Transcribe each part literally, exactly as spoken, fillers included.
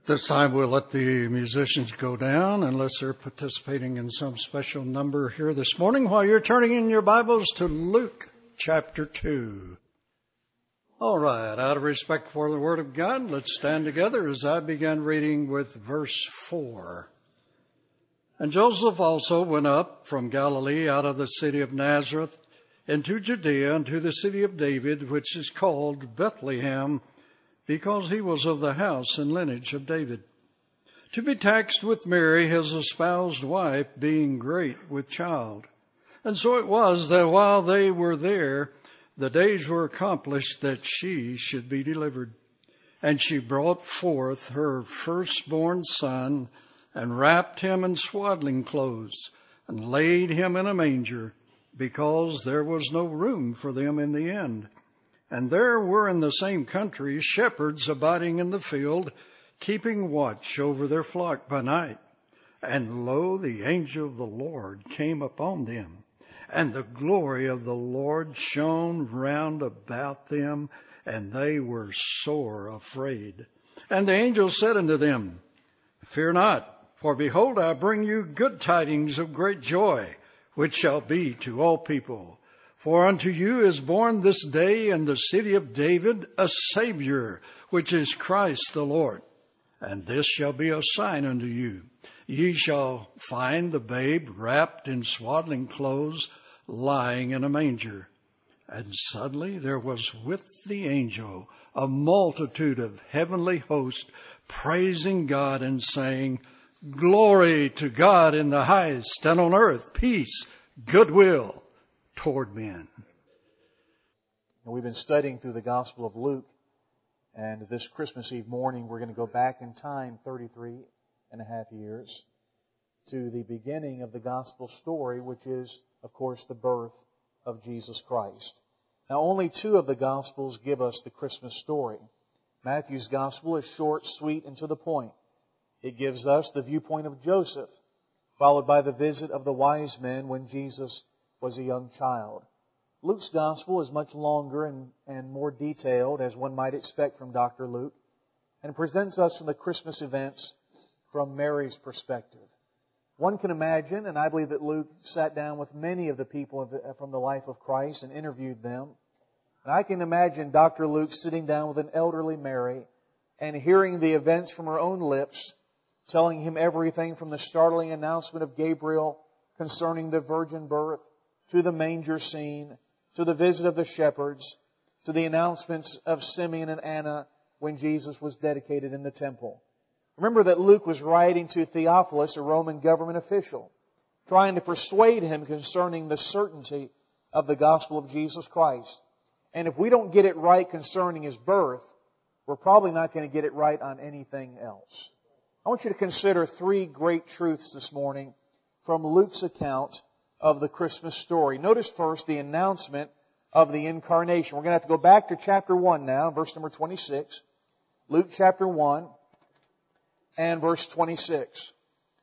This time we'll let the musicians go down unless they're participating in some special number here this morning while you're turning in your Bibles to Luke chapter two. All right, out of respect for the Word of God, let's stand together as I begin reading with verse four. And Joseph also went up from Galilee out of the city of Nazareth into Judea unto the city of David, which is called Bethlehem, because he was of the house and lineage of David, to be taxed with Mary, his espoused wife, being great with child. And so it was that while they were there, the days were accomplished that she should be delivered. And she brought forth her firstborn son, and wrapped him in swaddling clothes, and laid him in a manger, because there was no room for them in the inn. And there were in the same country shepherds abiding in the field, keeping watch over their flock by night. And lo, the angel of the Lord came upon them, and the glory of the Lord shone round about them, and they were sore afraid. And the angel said unto them, Fear not, for behold, I bring you good tidings of great joy, which shall be to all people. For unto you is born this day in the city of David a Savior, which is Christ the Lord. And this shall be a sign unto you. Ye shall find the babe wrapped in swaddling clothes, lying in a manger. And suddenly there was with the angel a multitude of heavenly hosts, praising God and saying, Glory to God in the highest, and on earth peace, goodwill toward men. We've been studying through the Gospel of Luke, and this Christmas Eve morning we're going to go back in time thirty-three and a half years to the beginning of the Gospel story, which is, of course, the birth of Jesus Christ. Now, only two of the Gospels give us the Christmas story. Matthew's Gospel is short, sweet, and to the point. It gives us the viewpoint of Joseph, followed by the visit of the wise men when Jesus was a young child. Luke's Gospel is much longer and, and more detailed, as one might expect from Doctor Luke, and presents us from the Christmas events from Mary's perspective. One can imagine, and I believe that Luke sat down with many of the people of the, from the life of Christ and interviewed them. And I can imagine Doctor Luke sitting down with an elderly Mary and hearing the events from her own lips, telling him everything from the startling announcement of Gabriel concerning the virgin birth, to the manger scene, to the visit of the shepherds, to the announcements of Simeon and Anna when Jesus was dedicated in the temple. Remember that Luke was writing to Theophilus, a Roman government official, trying to persuade him concerning the certainty of the gospel of Jesus Christ. And if we don't get it right concerning His birth, we're probably not going to get it right on anything else. I want you to consider three great truths this morning from Luke's account of the Christmas story. Notice first the announcement of the incarnation. We're going to have to go back to chapter one now, verse number twenty-six. Luke chapter one and verse twenty-six.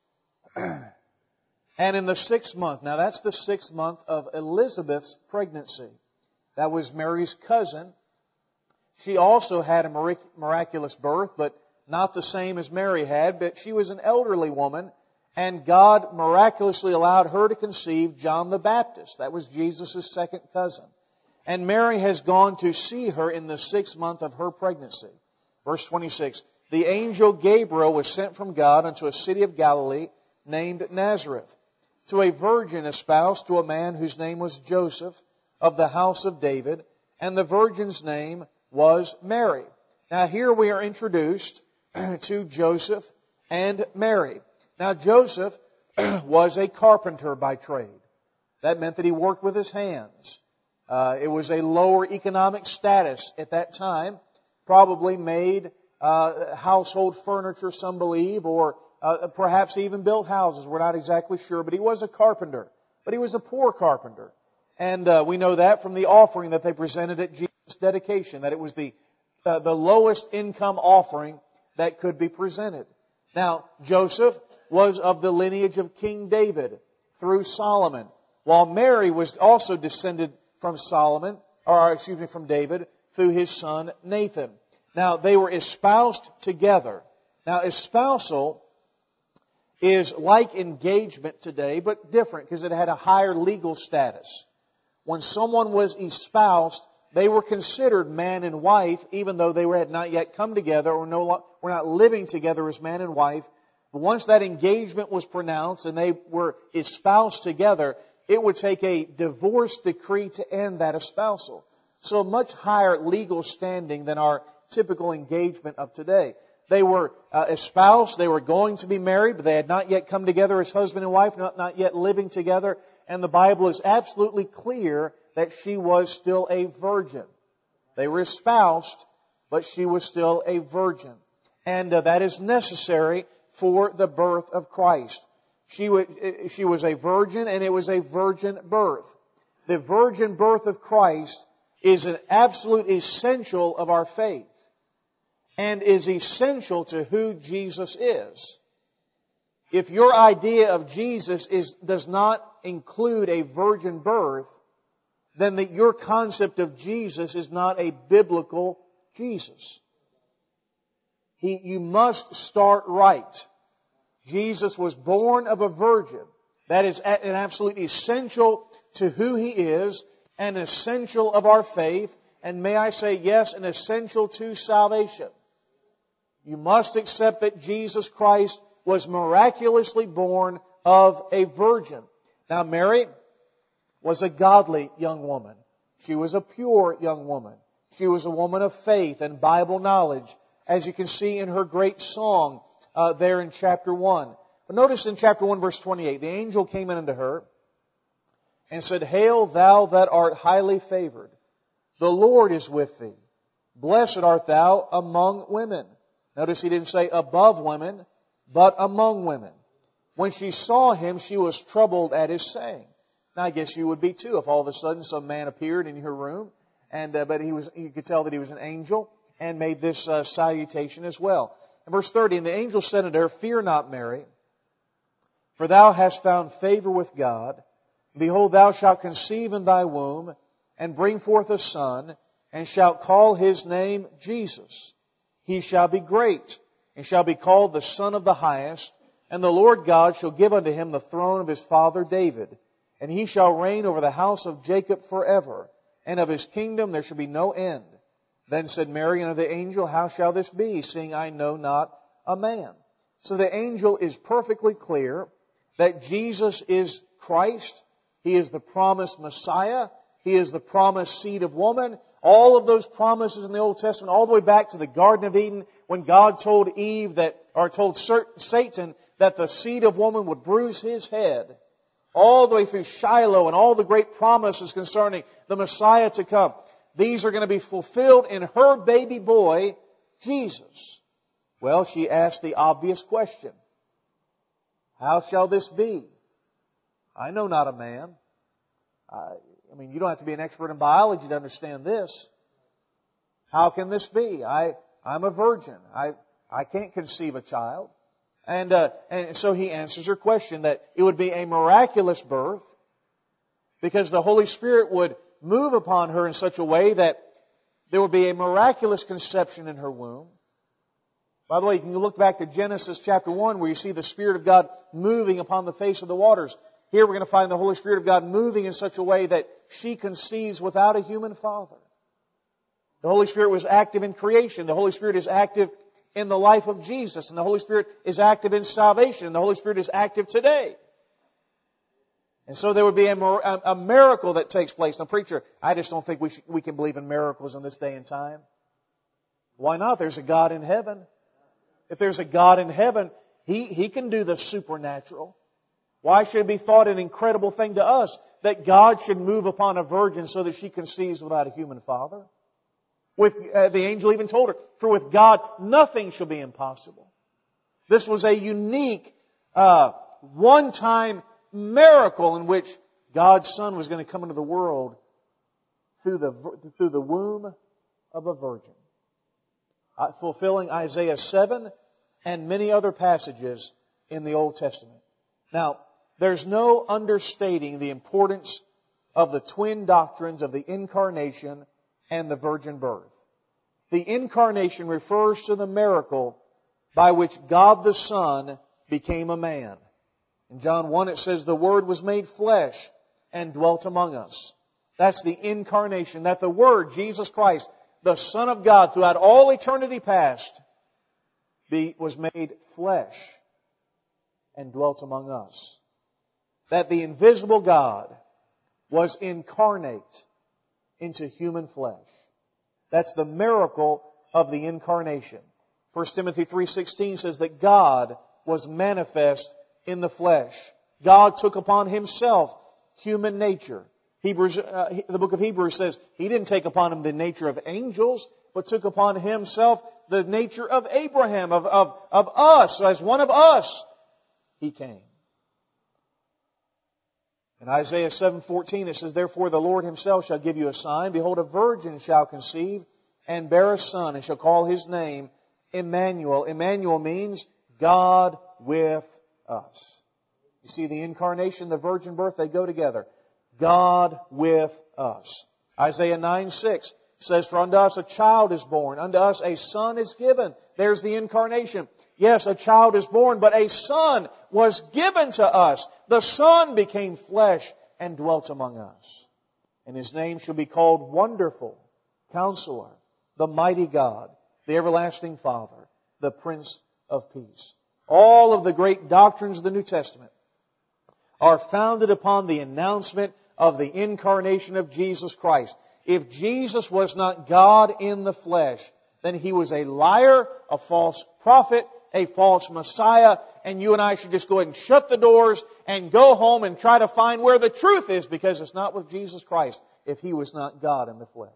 And in the sixth month, now that's the sixth month of Elizabeth's pregnancy. That was Mary's cousin. She also had a miraculous birth, but not the same as Mary had, but she was an elderly woman, and God miraculously allowed her to conceive John the Baptist. That was Jesus' second cousin. And Mary has gone to see her in the sixth month of her pregnancy. Verse twenty-six, the angel Gabriel was sent from God unto a city of Galilee named Nazareth, to a virgin espoused to a man whose name was Joseph, of the house of David, and the virgin's name was Mary. Now here we are introduced to Joseph and Mary. Now Joseph was a carpenter by trade. That meant that he worked with his hands. Uh, it was a lower economic status at that time. Probably made uh, household furniture, some believe, or uh, perhaps even built houses. We're not exactly sure, but he was a carpenter. But he was a poor carpenter. And uh, we know that from the offering that they presented at Jesus' dedication, that it was the uh, the lowest income offering that could be presented. Now, Joseph was of the lineage of King David through Solomon, while Mary was also descended from Solomon, or excuse me, from David through his son Nathan. Now, they were espoused together. Now, espousal is like engagement today, but different because it had a higher legal status. When someone was espoused, they were considered man and wife, even though they had not yet come together or no, were not living together as man and wife. But once that engagement was pronounced and they were espoused together, it would take a divorce decree to end that espousal. So a much higher legal standing than our typical engagement of today. They were uh, espoused, they were going to be married, but they had not yet come together as husband and wife, not, not yet living together. And the Bible is absolutely clear that she was still a virgin. They were espoused, but she was still a virgin. And uh, that is necessary for the birth of Christ. She, w- she was a virgin, and it was a virgin birth. The virgin birth of Christ is an absolute essential of our faith, and is essential to who Jesus is. If your idea of Jesus is does not include a virgin birth, then the, your concept of Jesus is not a biblical Jesus. He, you must start right. Jesus was born of a virgin. That is an absolute essential to who He is, an essential of our faith, and may I say, yes, an essential to salvation. You must accept that Jesus Christ was miraculously born of a virgin. Now, Mary was a godly young woman. She was a pure young woman. She was a woman of faith and Bible knowledge, as you can see in her great song uh, there in chapter one. But notice in chapter one, verse twenty-eight, the angel came in unto her and said, Hail, thou that art highly favored. The Lord is with thee. Blessed art thou among women. Notice He didn't say above women, but among women. When she saw Him, she was troubled at His saying. Now, I guess you would be too if all of a sudden some man appeared in your room, and uh, but he was you could tell that he was an angel and made this uh, salutation as well. In verse thirty, and the angel said unto her, Fear not, Mary, for thou hast found favor with God. Behold, thou shalt conceive in thy womb, and bring forth a son, and shalt call his name Jesus. He shall be great, and shall be called the Son of the Highest, and the Lord God shall give unto him the throne of his father David, and he shall reign over the house of Jacob forever, and of his kingdom there shall be no end. Then said Mary unto the angel, How shall this be, seeing I know not a man? So the angel is perfectly clear that Jesus is Christ. He is the promised Messiah. He is the promised seed of woman. All of those promises in the Old Testament, all the way back to the Garden of Eden, when God told Eve that, or told Satan that the seed of woman would bruise his head, all the way through Shiloh and all the great promises concerning the Messiah to come. These are going to be fulfilled in her baby boy, Jesus. Well, she asked the obvious question. How shall this be? I know not a man. I, I mean, you don't have to be an expert in biology to understand this. How can this be? I, I'm a virgin. I, I can't conceive a child. And, uh, and so he answers her question that it would be a miraculous birth because the Holy Spirit would move upon her in such a way that there would be a miraculous conception in her womb. By the way, you can look back to Genesis chapter one where you see the Spirit of God moving upon the face of the waters. Here we're going to find the Holy Spirit of God moving in such a way that she conceives without a human father. The Holy Spirit was active in creation. The Holy Spirit is active in the life of Jesus. And the Holy Spirit is active in salvation. And the Holy Spirit is active today. And so there would be a, a, a miracle that takes place. Now, preacher, I just don't think we, should, we can believe in miracles in this day and time. Why not? There's a God in heaven. If there's a God in heaven, He, He can do the supernatural. Why should it be thought an incredible thing to us that God should move upon a virgin so that she conceives without a human father? With uh, the angel even told her, for with God nothing shall be impossible. This was a unique, uh, one-time miracle in which God's Son was going to come into the world through the through the womb of a virgin, uh, fulfilling Isaiah seven and many other passages in the Old Testament. Now, there's no understating the importance of the twin doctrines of the Incarnation and the virgin birth. The Incarnation refers to the miracle by which God the Son became a man. In John one it says, the Word was made flesh and dwelt among us. That's the incarnation, that the Word, Jesus Christ, the Son of God, throughout all eternity past, be, was made flesh and dwelt among us. That the invisible God was incarnate into human flesh. That's the miracle of the incarnation. First Timothy three sixteen says that God was manifest in the flesh. God took upon Himself human nature. Hebrews, uh, the book of Hebrews says He didn't take upon Him the nature of angels, but took upon Himself the nature of Abraham, of, of, of us. So as one of us, He came. In Isaiah seven fourteen it says, therefore the Lord Himself shall give you a sign. Behold, a virgin shall conceive and bear a son, and shall call His name Emmanuel. Emmanuel means God with us. You see, the incarnation, the virgin birth, they go together. God with us. Isaiah nine six says, for unto us a child is born, unto us a son is given. There's the incarnation. Yes, a child is born, but a son was given to us. The Son became flesh and dwelt among us. And His name shall be called Wonderful, Counselor, the Mighty God, the Everlasting Father, the Prince of Peace. All of the great doctrines of the New Testament are founded upon the announcement of the incarnation of Jesus Christ. If Jesus was not God in the flesh, then He was a liar, a false prophet, a false Messiah, and you and I should just go ahead and shut the doors and go home and try to find where the truth is, because it's not with Jesus Christ if He was not God in the flesh.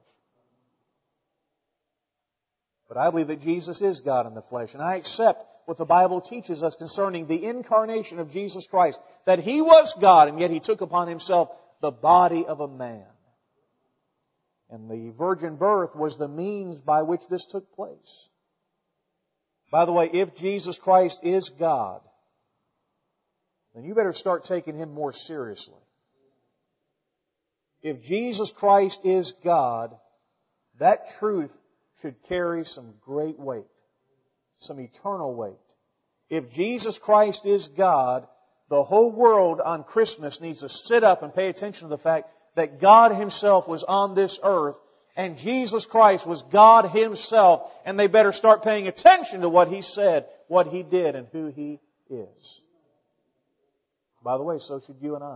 But I believe that Jesus is God in the flesh, and I accept what the Bible teaches us concerning the incarnation of Jesus Christ, that He was God, and yet He took upon Himself the body of a man. And the virgin birth was the means by which this took place. By the way, if Jesus Christ is God, then you better start taking Him more seriously. If Jesus Christ is God, that truth should carry some great weight, some eternal weight. If Jesus Christ is God, the whole world on Christmas needs to sit up and pay attention to the fact that God Himself was on this earth, and Jesus Christ was God Himself, and they better start paying attention to what He said, what He did, and who He is. By the way, so should you and I.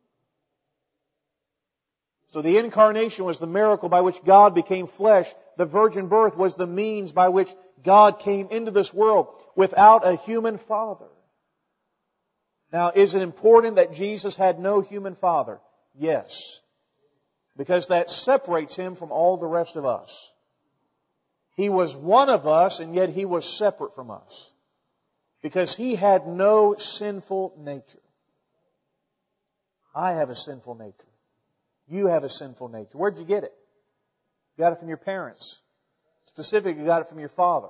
So the incarnation was the miracle by which God became flesh. The virgin birth was the means by which God came into this world without a human father. Now, is it important that Jesus had no human father? Yes. Because that separates Him from all the rest of us. He was one of us, and yet He was separate from us. Because He had no sinful nature. I have a sinful nature. You have a sinful nature. Where'd you get it? You got it from your parents. Specifically, you got it from your father.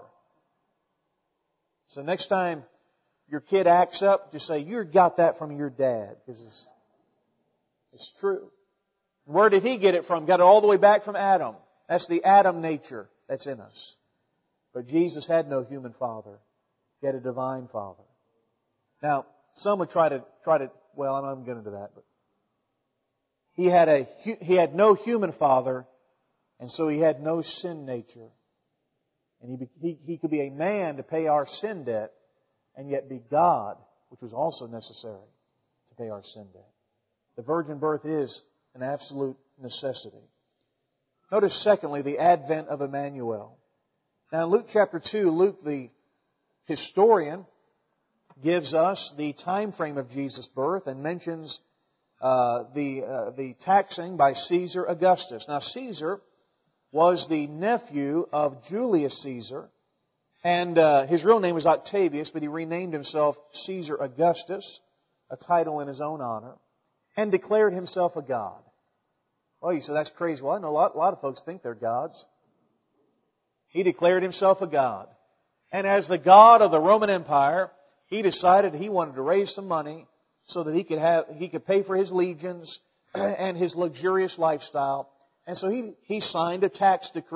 So next time your kid acts up, just say, you got that from your dad. Because it's, it's true. Where did he get it from? Got it all the way back from Adam. That's the Adam nature that's in us. But Jesus had no human father. He had a divine father. Now, some would try to, try to, well, I'm not going to get into that, but he had a, he had no human father, and so He had no sin nature. And he, he, he could be a man to pay our sin debt, and yet be God, which was also necessary to pay our sin debt. The virgin birth is an absolute necessity. Notice, secondly, the advent of Emmanuel. Now, in Luke chapter two, Luke, the historian, gives us the time frame of Jesus' birth and mentions uh, the uh, the taxing by Caesar Augustus. Now, Caesar was the nephew of Julius Caesar, and uh, his real name was Octavius, but he renamed himself Caesar Augustus, a title in his own honor, and declared himself a god. Well, you say, that's crazy. Well, I know a lot, a lot of folks think they're gods. He declared himself a god. And as the god of the Roman Empire, he decided he wanted to raise some money so that he could have, he could pay for his legions and his luxurious lifestyle. And so he, he signed a tax decree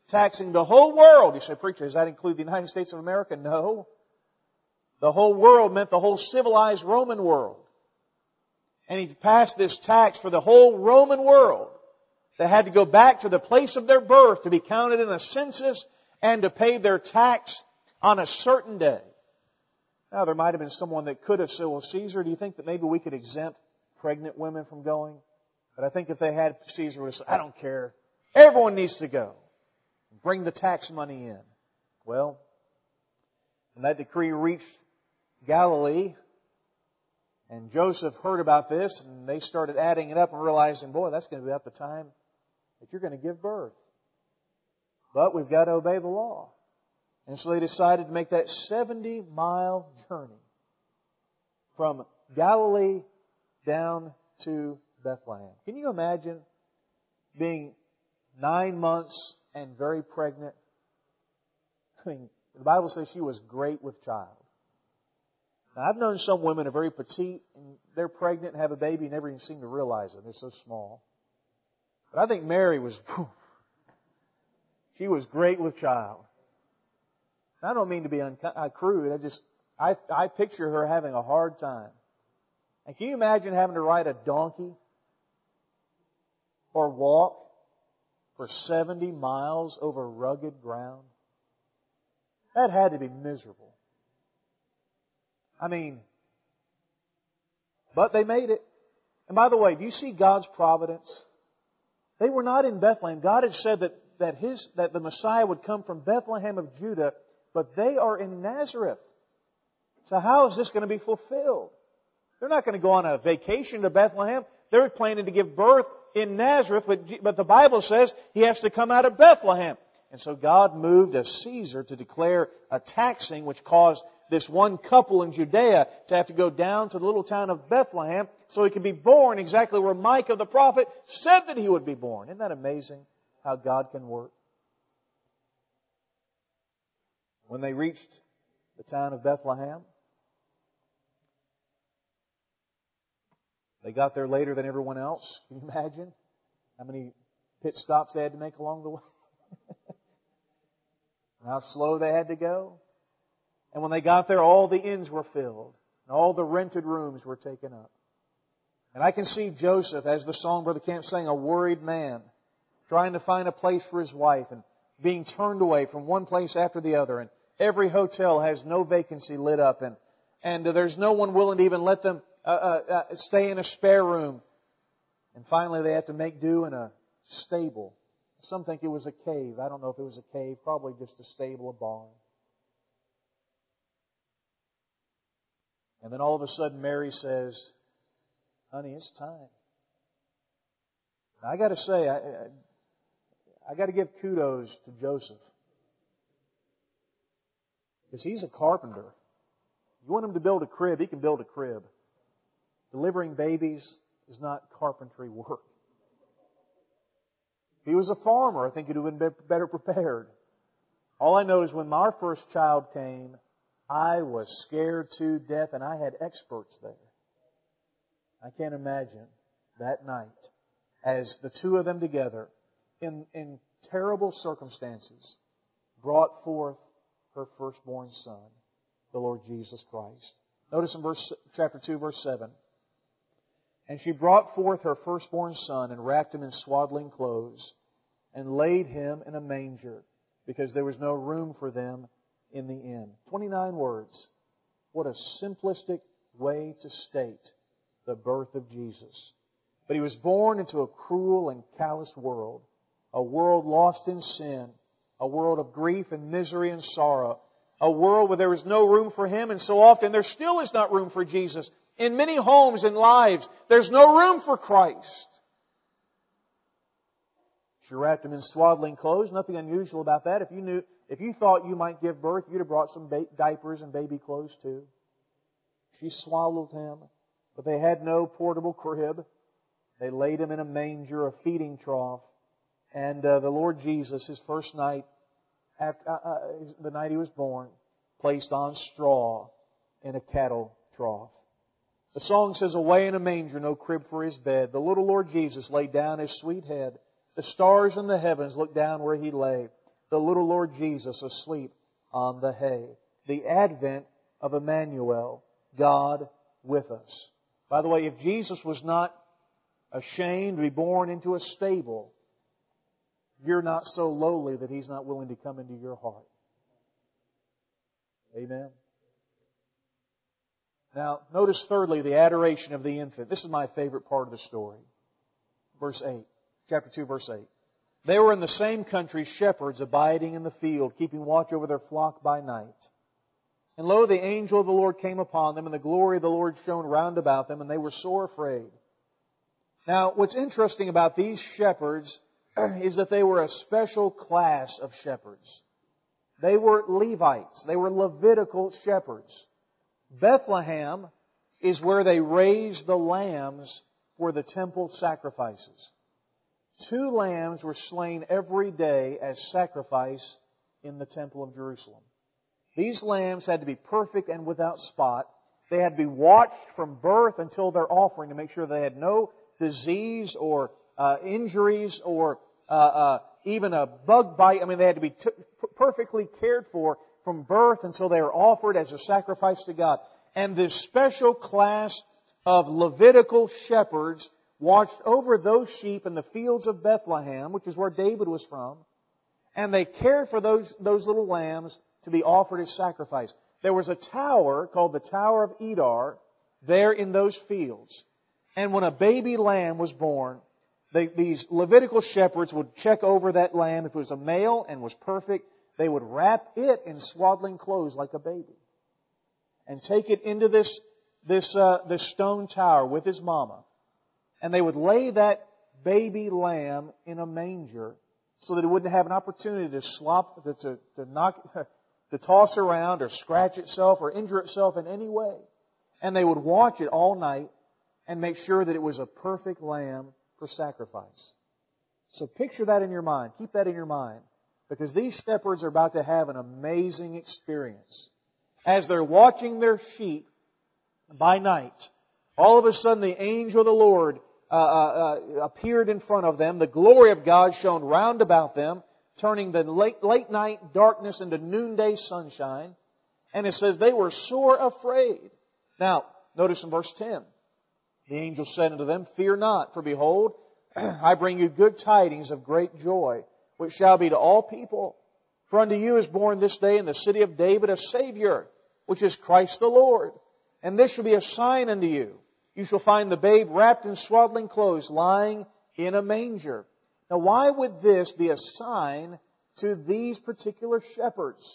taxing the whole world. You say, preacher, does that include the United States of America? No. The whole world meant the whole civilized Roman world. And He passed this tax for the whole Roman world. They had to go back to the place of their birth to be counted in a census and to pay their tax on a certain day. Now, there might have been someone that could have said, well, Caesar, do you think that maybe we could exempt pregnant women from going? But I think if they had, Caesar would have said, I don't care. Everyone needs to go. Bring the tax money in. Well, when that decree reached Galilee, and Joseph heard about this, and they started adding it up and realizing, boy, that's going to be about the time that you're going to give birth. But we've got to obey the law. And so they decided to make that seventy-mile journey from Galilee down to Bethlehem. Can you imagine being nine months and very pregnant? I mean, the Bible says she was great with child. Now, I've known some women are very petite and they're pregnant and have a baby and never even seem to realize it. They're so small. But I think Mary was, whew, she was great with child. I don't mean to be un- uh, crude. I just, I, I picture her having a hard time. And can you imagine having to ride a donkey or walk for seventy miles over rugged ground? That had to be miserable. I mean, but they made it. And by the way, do you see God's providence? They were not in Bethlehem. God had said that, that his, that the Messiah would come from Bethlehem of Judah, but they are in Nazareth. So how is this going to be fulfilled? They're not going to go on a vacation to Bethlehem. They're planning to give birth in Nazareth, but, but the Bible says He has to come out of Bethlehem. And so God moved a Caesar to declare a taxing, which caused this one couple in Judea to have to go down to the little town of Bethlehem so he could be born exactly where Micah the prophet said that he would be born. Isn't that amazing how God can work? When they reached the town of Bethlehem, they got there later than everyone else. Can you imagine how many pit stops they had to make along the way? How slow they had to go. And when they got there, all the inns were filled. And all the rented rooms were taken up. And I can see Joseph, as the song Brother Camp sang, a worried man, trying to find a place for his wife and being turned away from one place after the other. And every hotel has no vacancy lit up. And, and there's no one willing to even let them uh, uh, uh, stay in a spare room. And finally they have to make do in a stable. Some think it was a cave. I don't know if it was a cave. Probably just a stable, a barn. And then all of a sudden Mary says, honey, it's time. Now, I got to say, I, I, I got to give kudos to Joseph. Because he's a carpenter. You want him to build a crib, he can build a crib. Delivering babies is not carpentry work. If he was a farmer, I think he'd have been better prepared. All I know is when our first child came, I was scared to death and I had experts there. I can't imagine that night as the two of them together in, in terrible circumstances brought forth her firstborn son, the Lord Jesus Christ. Notice in verse, chapter two, verse seven. And she brought forth her firstborn son and wrapped him in swaddling clothes and laid him in a manger because there was no room for them in the inn. twenty-nine words. What a simplistic way to state the birth of Jesus. But He was born into a cruel and callous world, a world lost in sin, a world of grief and misery and sorrow, a world where there was no room for Him, and so often there still is not room for Jesus. In many homes and lives, there's no room for Christ. She wrapped Him in swaddling clothes. Nothing unusual about that. If you knew, if you thought you might give birth, you'd have brought some ba- diapers and baby clothes too. She swaddled Him, but they had no portable crib. They laid Him in a manger, a feeding trough. And uh, the Lord Jesus, His first night, after uh, uh, the night He was born, placed on straw in a cattle trough. The song says, away in a manger, no crib for His bed. The little Lord Jesus laid down His sweet head. The stars in the heavens looked down where He lay. the little Lord Jesus asleep on the hay. The advent of Emmanuel, God with us. By the way, if Jesus was not ashamed to be born into a stable, you're not so lowly that He's not willing to come into your heart. Amen. Now, notice thirdly the adoration of the infant. This is my favorite part of the story. Verse eight. Chapter two, verse eight. They were in the same country shepherds abiding in the field, keeping watch over their flock by night. And lo, the angel of the Lord came upon them, and the glory of the Lord shone round about them, and they were sore afraid. Now, what's interesting about these shepherds is that they were a special class of shepherds. They were Levites. They were Levitical shepherds. Bethlehem is where they raised the lambs for the temple sacrifices. Two lambs were slain every day as sacrifice in the temple of Jerusalem. These lambs had to be perfect and without spot. They had to be watched from birth until their offering to make sure they had no disease or uh, injuries or uh, uh, even a bug bite. I mean, they had to be t- perfectly cared for from birth until they were offered as a sacrifice to God. And this special class of Levitical shepherds watched over those sheep in the fields of Bethlehem, which is where David was from, and they cared for those, those little lambs to be offered as sacrifice. There was a tower called the Tower of Edar there in those fields. And when a baby lamb was born, they, these Levitical shepherds would check over that lamb. If it was a male and was perfect, they would wrap it in swaddling clothes like a baby and take it into this, this, uh, this stone tower with his mama. And they would lay that baby lamb in a manger so that it wouldn't have an opportunity to slop, to, to, to knock, to toss around or scratch itself or injure itself in any way. And they would watch it all night and make sure that it was a perfect lamb for sacrifice. So picture that in your mind. Keep that in your mind. Because these shepherds are about to have an amazing experience. As they're watching their sheep by night, all of a sudden the angel of the Lord uh, uh, appeared in front of them. The glory of God shone round about them, turning the late, late night darkness into noonday sunshine. And it says they were sore afraid. Now, notice in verse ten. The angel said unto them, Fear not, for behold, I bring you good tidings of great joy, which shall be to all people. For unto you is born this day in the city of David a Savior, which is Christ the Lord. And this shall be a sign unto you. You shall find the babe wrapped in swaddling clothes, lying in a manger. Now, why would this be a sign to these particular shepherds?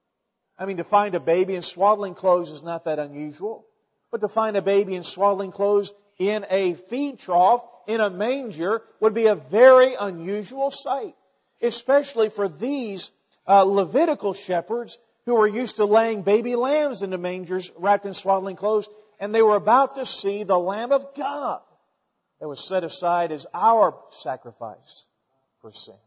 I mean, to find a baby in swaddling clothes is not that unusual. But to find a baby in swaddling clothes in a feed trough, in a manger, would be a very unusual sight. Especially for these uh, Levitical shepherds who were used to laying baby lambs into mangers wrapped in swaddling clothes. And they were about to see the Lamb of God that was set aside as our sacrifice for sins.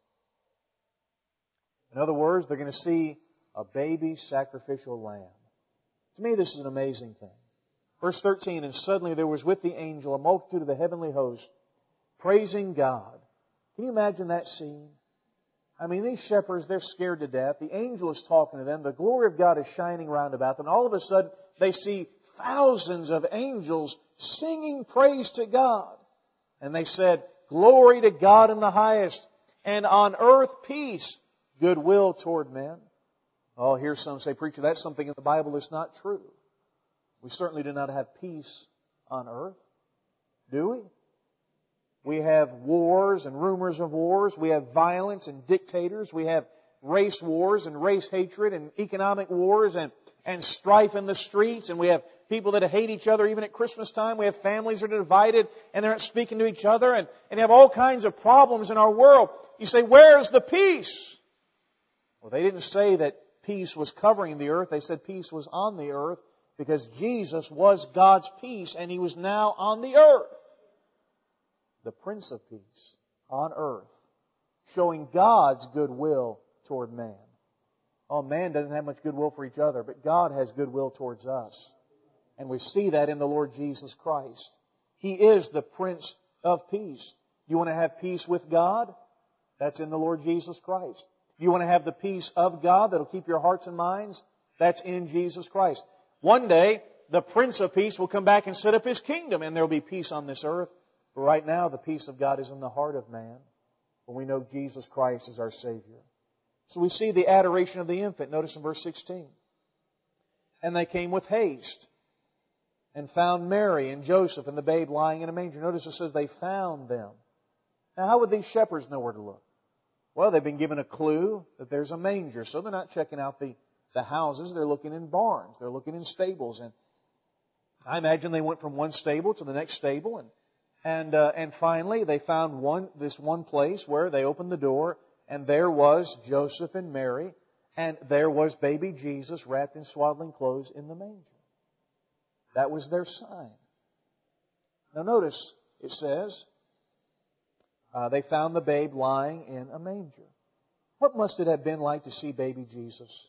In other words, they're going to see a baby sacrificial lamb. To me, this is an amazing thing. Verse thirteen, And suddenly there was with the angel a multitude of the heavenly host, praising God. Can you imagine that scene? I mean, these shepherds, they're scared to death. The angel is talking to them. The glory of God is shining round about them. And all of a sudden, they see thousands of angels singing praise to God. And they said, Glory to God in the highest, and on earth peace, goodwill toward men. Oh, here's some say, Preacher, that's something in the Bible that's not true. We certainly do not have peace on earth, do we? We have wars and rumors of wars. We have violence and dictators. We have race wars and race hatred and economic wars and, and strife in the streets. And we have people that hate each other even at Christmas time. We have families that are divided and they're not speaking to each other. And, and you have all kinds of problems in our world. You say, where's the peace? Well, they didn't say that peace was covering the earth. They said peace was on the earth because Jesus was God's peace and He was now on the earth. The Prince of Peace on earth, showing God's goodwill toward man. Oh, man doesn't have much goodwill for each other, but God has goodwill towards us. And we see that in the Lord Jesus Christ. He is the Prince of Peace. You want to have peace with God? That's in the Lord Jesus Christ. Do you want to have the peace of God that'll keep your hearts and minds? That's in Jesus Christ. One day, the Prince of Peace will come back and set up His kingdom, and there will be peace on this earth. But right now, the peace of God is in the heart of man, when we know Jesus Christ is our Savior. So we see the adoration of the infant. Notice in verse sixteen. And they came with haste and found Mary and Joseph and the babe lying in a manger. Notice it says they found them. Now, how would these shepherds know where to look? Well, they've been given a clue that there's a manger, so they're not checking out the, the houses. They're looking in barns. They're looking in stables. And I imagine they went from one stable to the next stable, and and uh, and finally they found one this one place where they opened the door, and there was Joseph and Mary, and there was baby Jesus wrapped in swaddling clothes in the manger. That was their sign. Now notice, it says, uh, they found the babe lying in a manger. What must it have been like to see baby Jesus?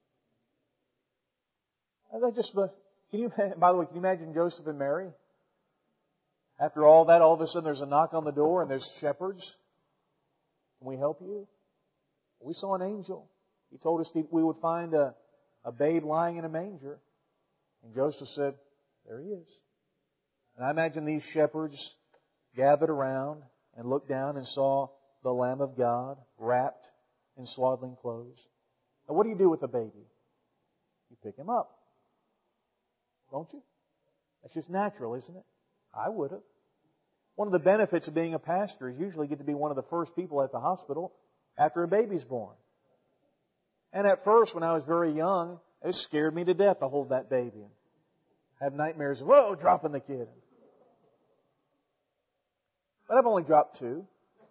They just, can you, by the way, can you imagine Joseph and Mary? After all that, all of a sudden there's a knock on the door and there's shepherds. Can we help you? We saw an angel. He told us we would find a, a babe lying in a manger. And Joseph said, there he is. And I imagine these shepherds gathered around and looked down and saw the Lamb of God wrapped in swaddling clothes. Now, what do you do with a baby? You pick him up. Don't you? That's just natural, isn't it? I would have. One of the benefits of being a pastor is usually get to be one of the first people at the hospital after a baby's born. And at first, when I was very young, it scared me to death to hold that baby and have nightmares of, whoa, dropping the kid. But I've only dropped two.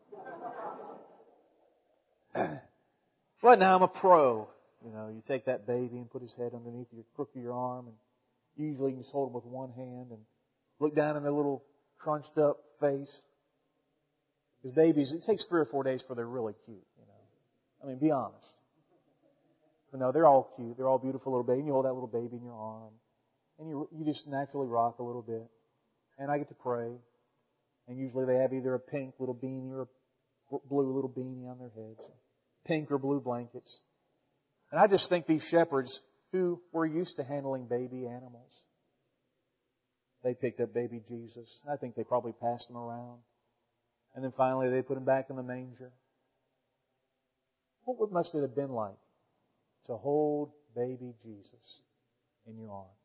But now I'm a pro. You know, you take that baby and put his head underneath your crook of your arm, and usually you just hold him with one hand and look down in their little crunched up face. Because babies, it takes three or four days before they're really cute, you know. I mean, be honest. But no, they're all cute. They're all beautiful little babies. And you hold that little baby in your arm. And you you just naturally rock a little bit. And I get to pray. And usually they have either a pink little beanie or a blue little beanie on their heads. Pink or blue blankets. And I just think these shepherds who were used to handling baby animals, they picked up baby Jesus. I think they probably passed him around. And then finally they put him back in the manger. What must it have been like to hold baby Jesus in your arms?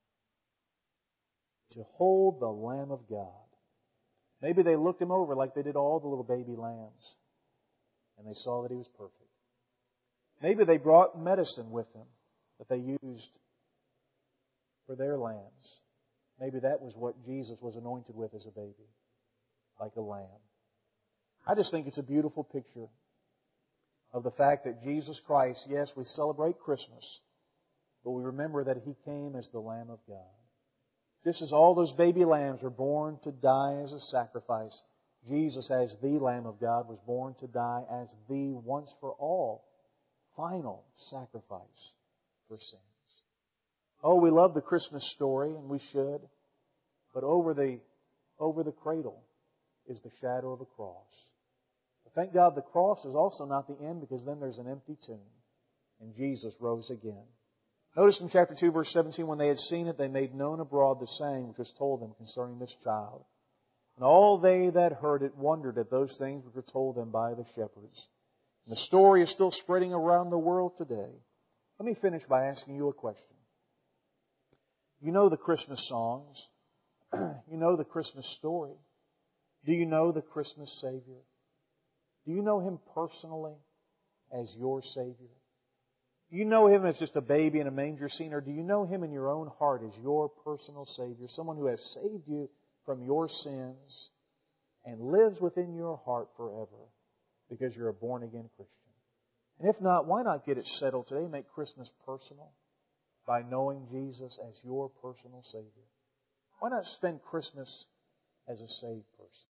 To hold the Lamb of God. Maybe they looked him over like they did all the little baby lambs, and they saw that he was perfect. Maybe they brought medicine with them that they used for their lambs. Maybe that was what Jesus was anointed with as a baby, like a lamb. I just think it's a beautiful picture of the fact that Jesus Christ, yes, we celebrate Christmas, but we remember that He came as the Lamb of God. Just as all those baby lambs were born to die as a sacrifice, Jesus, as the Lamb of God, was born to die as the once for all final sacrifice for sins. Oh, we love the Christmas story, and we should, but over the over the cradle is the shadow of a cross. But thank God the cross is also not the end, because then there's an empty tomb, and Jesus rose again. Notice in chapter two, verse seventeen, when they had seen it, they made known abroad the saying which was told them concerning this child. And all they that heard it wondered at those things which were told them by the shepherds. And the story is still spreading around the world today. Let me finish by asking you a question. You know the Christmas songs. You know the Christmas story. Do you know the Christmas Savior? Do you know Him personally as your Savior? Do you know Him as just a baby in a manger scene, or do you know Him in your own heart as your personal Savior, someone who has saved you from your sins and lives within your heart forever because you're a born-again Christian? And if not, why not get it settled today? Make Christmas personal by knowing Jesus as your personal Savior. Why not spend Christmas as a saved person?